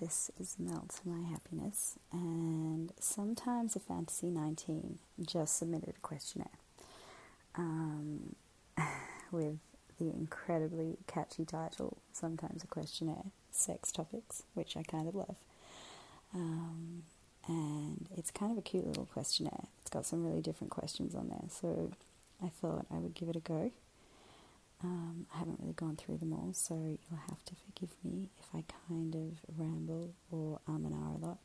This is Mel to My Happiness, and sometimes a Fantasy 19 just submitted a questionnaire with the incredibly catchy title, Sometimes a Questionnaire, Sex Topics, which I kind of love. And it's kind of a cute little questionnaire. It's got some really different questions on there, so I thought I would give it a go. I haven't really gone through them all, so you'll have to forgive me if I kind of ramble or and ah a lot.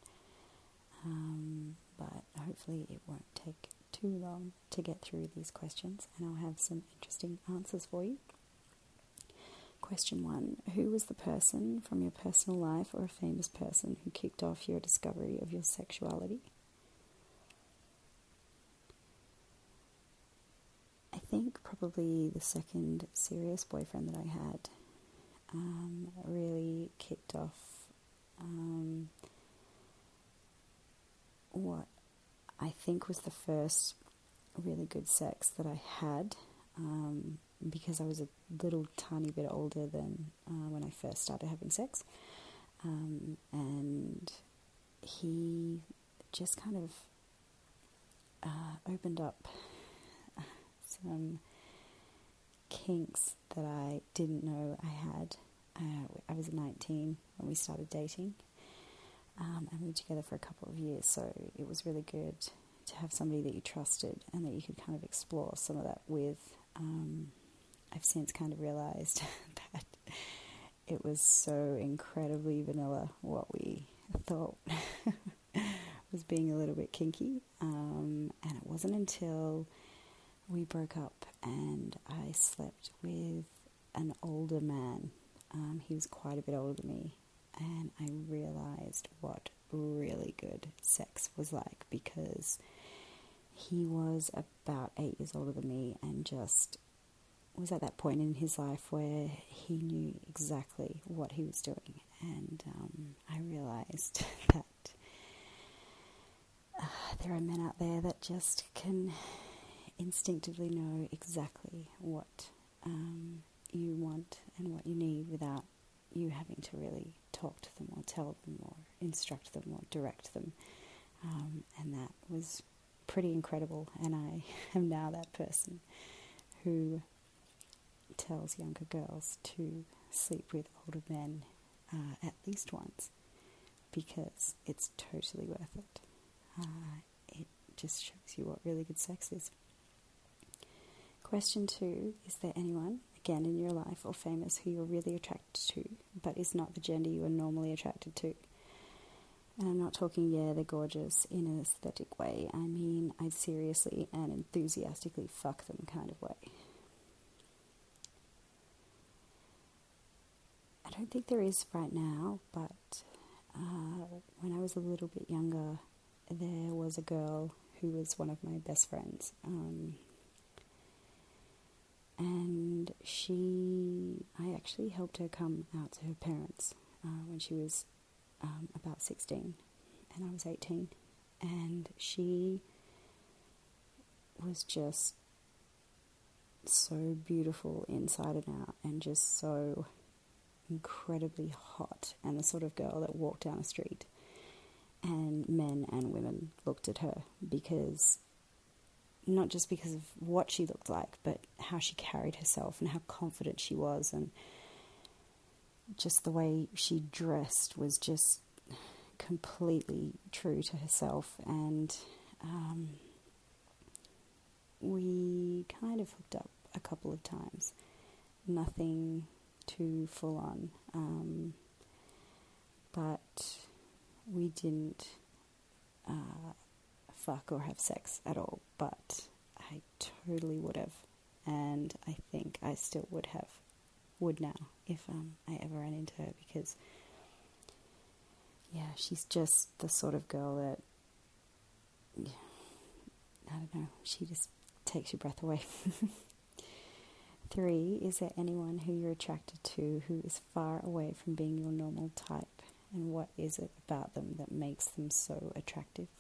But hopefully it won't take too long to get through these questions, and I'll have some interesting answers for you. Question 1. Who was the person from your personal life or a famous person who kicked off your discovery of your sexuality? I think probably the second serious boyfriend that I had really kicked off what I think was the first really good sex that I had, because I was a little tiny bit older than when I first started having sex, and he just kind of opened up some kinks that I didn't know I had. I was 19 when we started dating, and we were together for a couple of years, so it was really good to have somebody that you trusted and that you could kind of explore some of that with. I've since kind of realised that it was so incredibly vanilla what we thought was being a little bit kinky, and it wasn't until we broke up and I slept with an older man. He was quite a bit older than me, and I realised what really good sex was like, because he was about 8 years older than me and just was at that point in his life where he knew exactly what he was doing, and I realised that there are men out there that just can instinctively know exactly what you want and what you need without you having to really talk to them or tell them or instruct them or direct them, and that was pretty incredible. And I am now that person who tells younger girls to sleep with older men at least once, because it's totally worth it. It just shows you what really good sex is. Question 2, is there anyone, again in your life or famous, who you're really attracted to, but is not the gender you are normally attracted to? And I'm not talking, they're gorgeous in an aesthetic way. I mean, I'd seriously and enthusiastically fuck them kind of way. I don't think there is right now, but when I was a little bit younger, there was a girl who was one of my best friends. And I actually helped her come out to her parents when she was about 16 and I was 18. And she was just so beautiful inside and out, and just so incredibly hot, and the sort of girl that walked down the street and men and women looked at her, because not just because of what she looked like, but how she carried herself and how confident she was, and just the way she dressed was just completely true to herself. And we kind of hooked up a couple of times, nothing too full on, but we didn't fuck or have sex at all, but I totally would have, and I think I still would now if I ever ran into her, because she's just the sort of girl that, I don't know, she just takes your breath away. 3, is there anyone who you're attracted to who is far away from being your normal type, and what is it about them that makes them so attractive?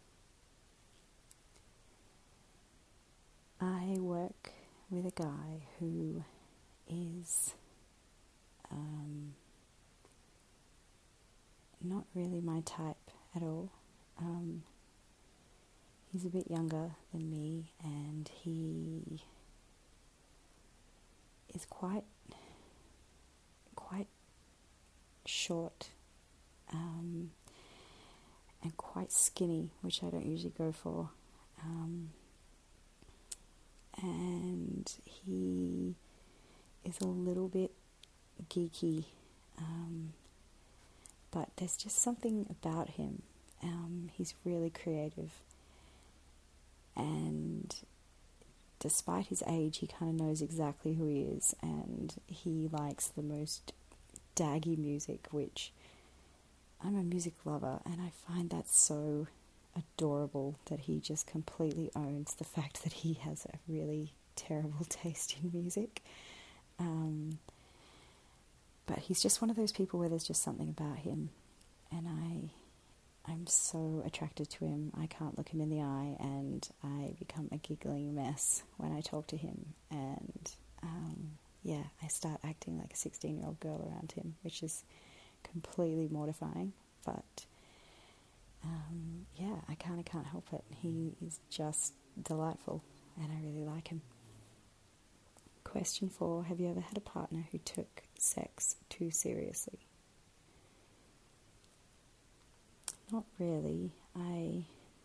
I work with a guy who is not really my type at all. He's a bit younger than me, and he is quite short, and quite skinny, which I don't usually go for. And he is a little bit geeky, but there's just something about him. He's really creative, and despite his age, he kind of knows exactly who he is, and he likes the most daggy music, which I'm a music lover, and I find that so adorable that he just completely owns the fact that he has a really terrible taste in music. But he's just one of those people where there's just something about him, and I'm so attracted to him. I can't look him in the eye, and I become a giggling mess when I talk to him, and I start acting like a 16-year-old girl around him, which is completely mortifying, but I kind of can't help it. He is just delightful, and I really like him. Question 4, have you ever had a partner who took sex too seriously? Not really. I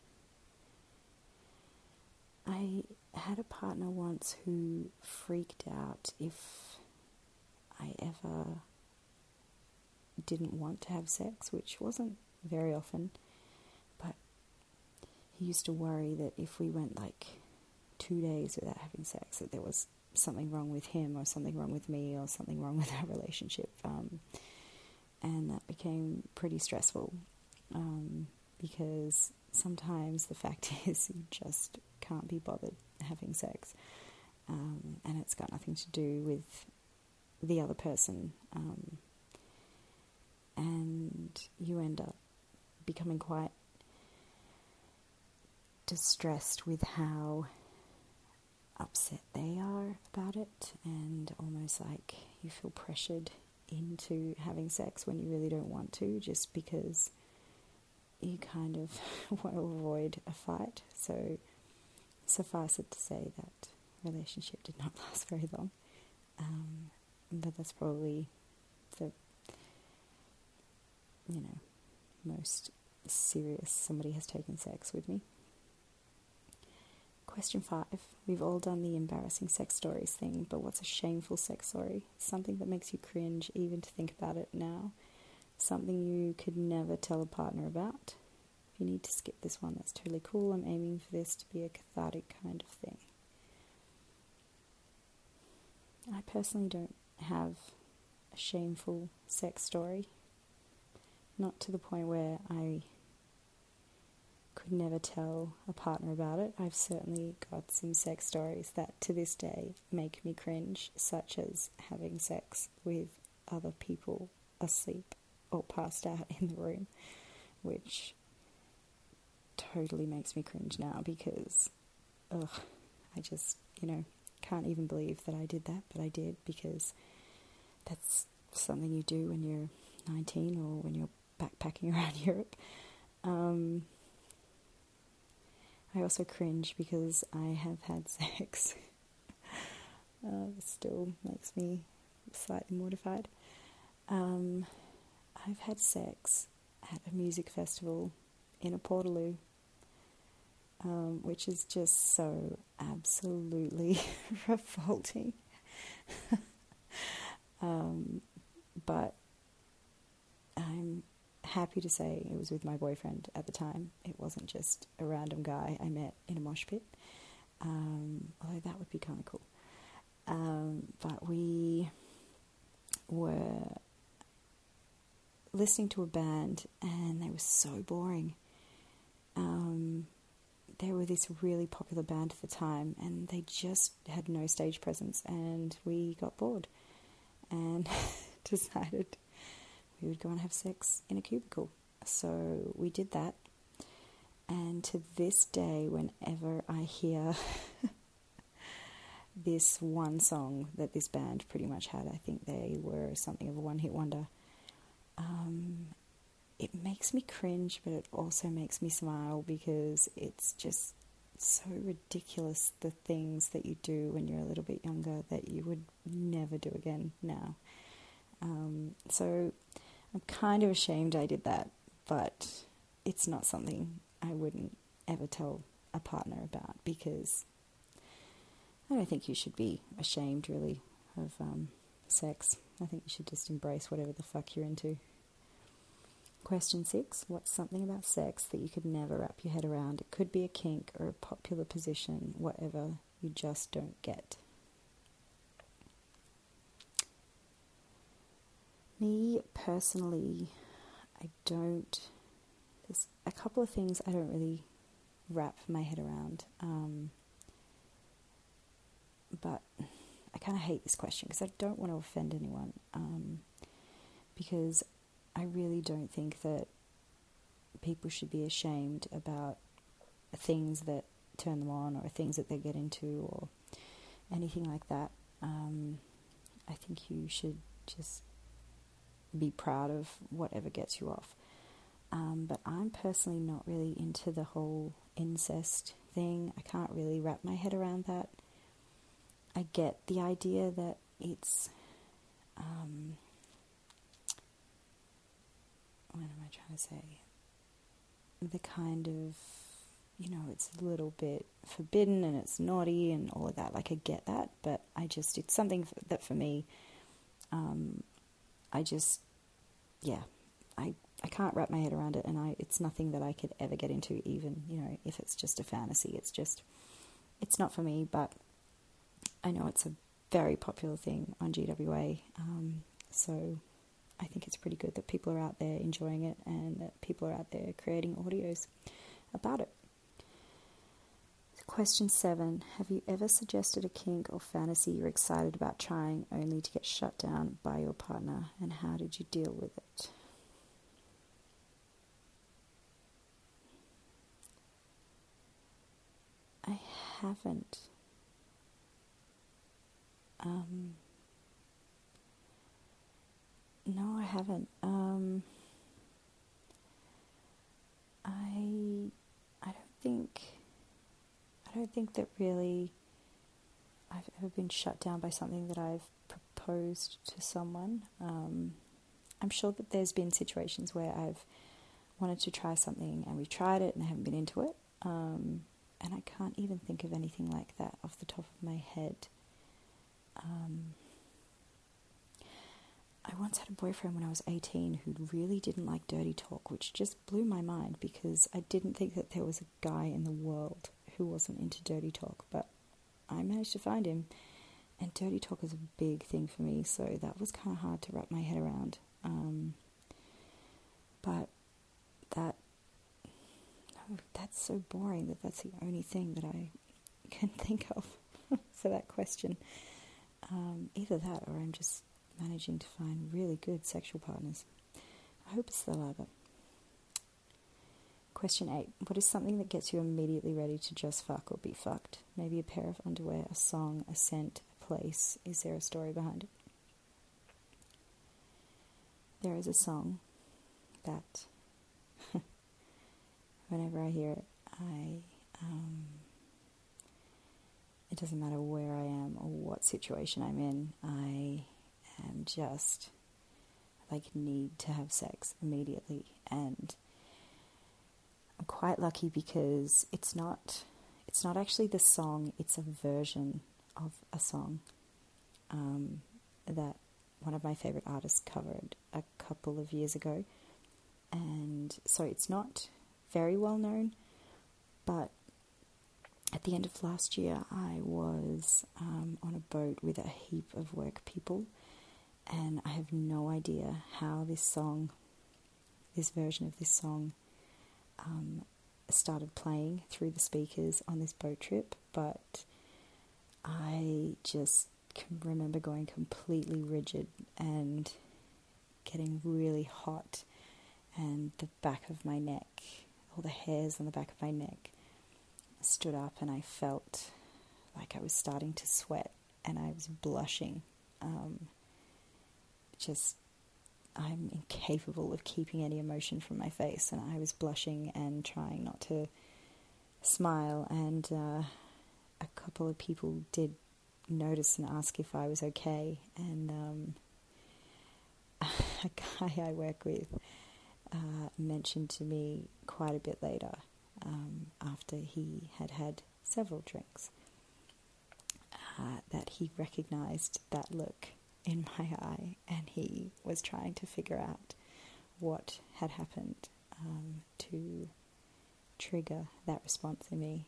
had a partner once who freaked out if I ever didn't want to have sex, which wasn't very often, but he used to worry that if we went like 2 days without having sex, that there was something wrong with him or something wrong with me or something wrong with our relationship, and that became pretty stressful, because sometimes the fact is you just can't be bothered having sex, and it's got nothing to do with the other person, and you end up becoming quite distressed with how upset they are about it, and almost like you feel pressured into having sex when you really don't want to, just because you kind of want to avoid a fight. So suffice it to say that relationship did not last very long, but that's probably the most serious somebody has taken sex with me. Question 5. We've all done the embarrassing sex stories thing, but what's a shameful sex story? Something that makes you cringe even to think about it now. Something you could never tell a partner about. If you need to skip this one, that's totally cool. I'm aiming for this to be a cathartic kind of thing. I personally don't have a shameful sex story. Not to the point where I could never tell a partner about it. I've certainly got some sex stories that to this day make me cringe, such as having sex with other people asleep or passed out in the room, which totally makes me cringe now because, I just, can't even believe that I did that, but I did, because that's something you do when you're 19 or when you're backpacking around Europe. I also cringe because I have had sex. It still makes me slightly mortified. I've had sex at a music festival in a portaloo, which is just so absolutely revolting. But I'm happy to say it was with my boyfriend at the time. It wasn't just a random guy I met in a mosh pit, although that would be kind of cool. But we were listening to a band, and they were so boring. They were this really popular band at the time, and they just had no stage presence, and we got bored and decided we would go and have sex in a cubicle. So we did that, and to this day, whenever I hear this one song that this band pretty much had, I think they were something of a one-hit wonder, it makes me cringe, but it also makes me smile because it's just so ridiculous, the things that you do when you're a little bit younger that you would never do again now. So I'm kind of ashamed I did that, but it's not something I wouldn't ever tell a partner about, because I don't think you should be ashamed really of sex. I think you should just embrace whatever the fuck you're into. Question 6. What's something about sex that you could never wrap your head around? It could be a kink or a popular position, whatever, you just don't get. Me, personally, there's a couple of things I don't really wrap my head around. But I kind of hate this question because I don't want to offend anyone. Because I really don't think that people should be ashamed about things that turn them on or things that they get into or anything like that. I think you should just be proud of whatever gets you off. But I'm personally not really into the whole incest thing. I can't really wrap my head around that. I get the idea that it's... what am I trying to say? The kind of, it's a little bit forbidden and it's naughty and all of that. Like, I get that, but it's something that for me, I can't wrap my head around it, and it's nothing that I could ever get into, even, if it's just a fantasy. It's not for me, but I know it's a very popular thing on GWA, so I think it's pretty good that people are out there enjoying it and that people are out there creating audios about it. Question 7. Have you ever suggested a kink or fantasy you're excited about trying only to get shut down by your partner, and how did you deal with it? I haven't. No, I haven't. I don't think that really I've ever been shut down by something that I've proposed to someone. I'm sure that there's been situations where I've wanted to try something and we've tried it and I haven't been into it. And I can't even think of anything like that off the top of my head. I once had a boyfriend when I was 18 who really didn't like dirty talk, which just blew my mind because I didn't think that there was a guy in the world who wasn't into dirty talk, but I managed to find him, and dirty talk is a big thing for me, so that was kind of hard to wrap my head around. But that's so boring that that's the only thing that I can think of for that question. Either that or I'm just managing to find really good sexual partners. I hope it's the latter. Question 8. What is something that gets you immediately ready to just fuck or be fucked? Maybe a pair of underwear, a song, a scent, a place. Is there a story behind it? There is a song that whenever I hear it, it doesn't matter where I am or what situation I'm in, I am just need to have sex immediately. And I'm quite lucky because it's not actually the song, it's a version of a song that one of my favorite artists covered a couple of years ago. And so it's not very well known, but at the end of last year I was on a boat with a heap of work people, and I have no idea how this version of this song started playing through the speakers on this boat trip, but I just can remember going completely rigid and getting really hot, and the back of my neck, all the hairs on the back of my neck stood up, and I felt like I was starting to sweat and I was blushing. Just I'm incapable of keeping any emotion from my face, and I was blushing and trying not to smile, and a couple of people did notice and ask if I was okay, and a guy I work with mentioned to me quite a bit later, after he had had several drinks, that he recognized that look in my eye, and he was trying to figure out what had happened to trigger that response in me,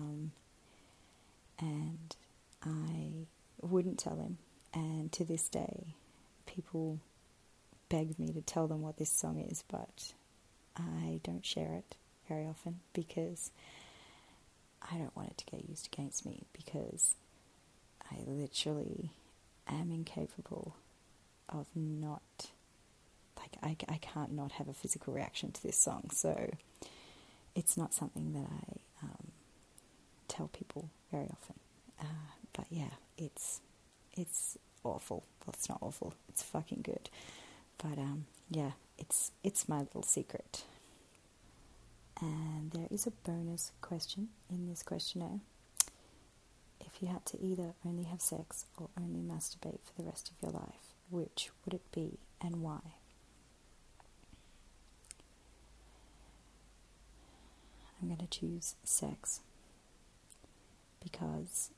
and I wouldn't tell him, and to this day people beg me to tell them what this song is, but I don't share it very often because I don't want it to get used against me, because I literally am incapable of not, like, I can't not have a physical reaction to this song, so it's not something that I tell people very often, but yeah, it's awful. Well, it's not awful, it's fucking good, but yeah, it's my little secret. And there is a bonus question in this questionnaire. If you had to either only have sex or only masturbate for the rest of your life, which would it be and why? I'm going to choose sex because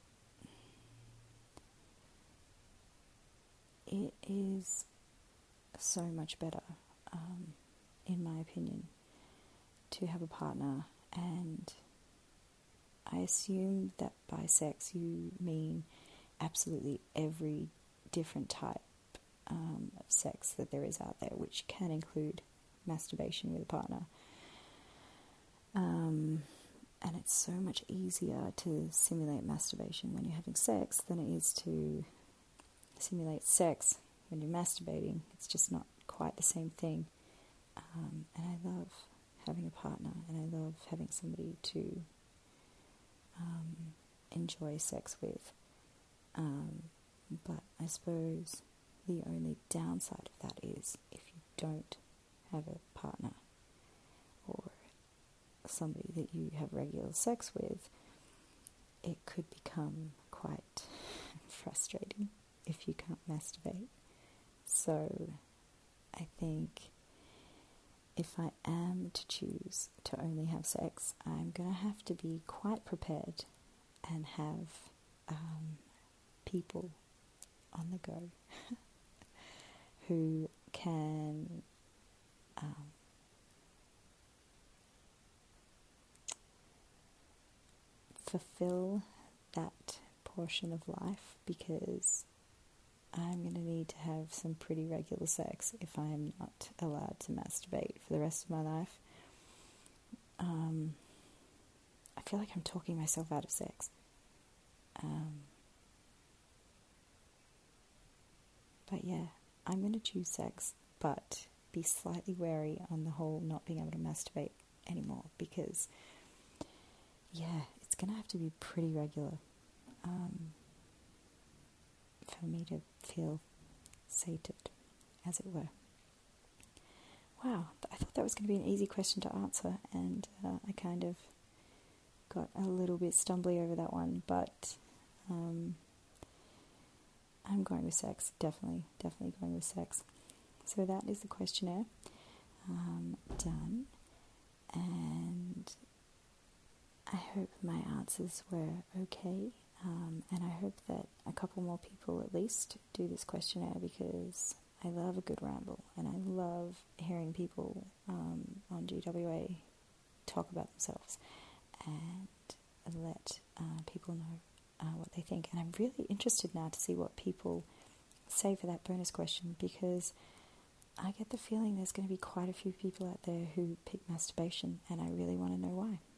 it is so much better, in my opinion, to have a partner, and I assume that by sex you mean absolutely every different type of sex that there is out there, which can include masturbation with a partner. And it's so much easier to simulate masturbation when you're having sex than it is to simulate sex when you're masturbating. It's just not quite the same thing. And I love having a partner, and I love having somebody to enjoy sex with. But I suppose the only downside of that is if you don't have a partner or somebody that you have regular sex with, it could become quite frustrating if you can't masturbate. So I think if I am to choose to only have sex, I'm going to have to be quite prepared and have people on the go who can fulfill that portion of life, because I'm going to need to have some pretty regular sex if I'm not allowed to masturbate for the rest of my life. I feel like I'm talking myself out of sex. But yeah, I'm going to choose sex, but be slightly wary on the whole not being able to masturbate anymore, because yeah, it's going to have to be pretty regular for me to feel sated, as it were. Wow, I thought that was going to be an easy question to answer, and I kind of got a little bit stumbly over that one, but I'm going with sex, definitely going with sex. So that is the questionnaire done, and I hope my answers were okay, and I hope that a couple more people at least do this questionnaire, because I love a good ramble, and I love hearing people on GWA talk about themselves and let people know what they think. And I'm really interested now to see what people say for that bonus question, because I get the feeling there's going to be quite a few people out there who pick masturbation, and I really want to know why.